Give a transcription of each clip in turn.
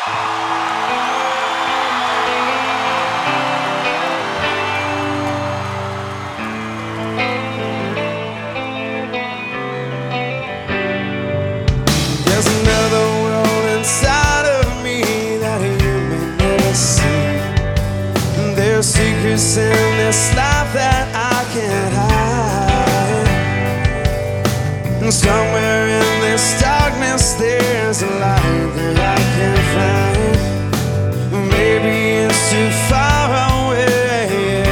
There's another world inside of me that you may never see. There's secrets in this life that I can't hide. And somewhere in this darkness there's a light that I can find. Maybe it's too far away.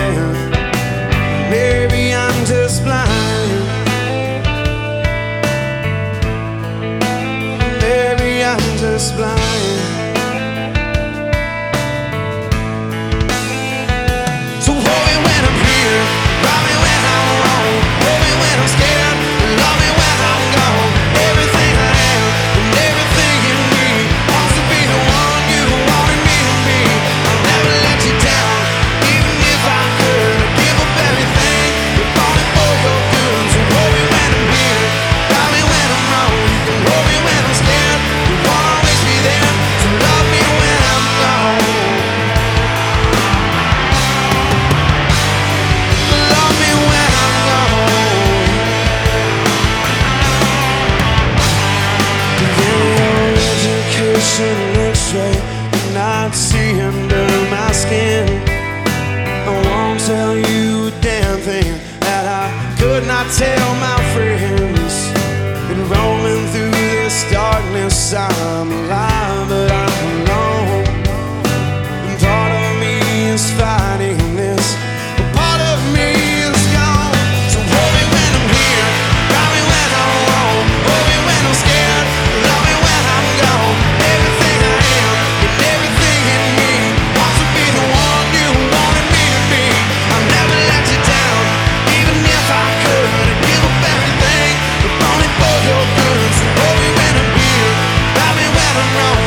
Maybe I'm just blind. Maybe I'm just blind. So hold me when I'm here, rob me when I'm wrong, hold me when I'm scared, love me when I'm gone. Everything I am and everything in me wants to be the one you wanted me to be. I'll never let you down, even if I could. I'd give up everything, if only for your good. So hold me when I'm here, rob me when I'm wrong, you can hold me when I'm scared. You won't always be there, so love me when I'm gone. Love me when I'm gone. Give me your education x-ray and I'd see under my skin. I won't tell you a damn thing that I could not tell my friends. Been roaming through this darkness, I'm alive but I'm alone. And part of me is fighting this, but part of me is gone. So hold me when I'm here, rob me when I'm wrong, hold me when I'm scared, love me when I'm gone. Everything I am and everything in me wants to be the one you wanted me to be. I'll never let you down, even if I could. I'd give up everything, if only for your good. So hold me when I'm here, rob me when I'm wrong,